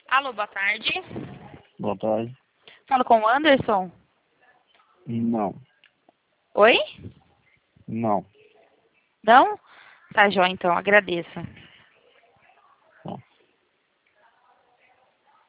Alô, boa tarde. Boa tarde. Falo com o Anderson. Não, Oi? não. Não? Tá, joia, então, agradeço.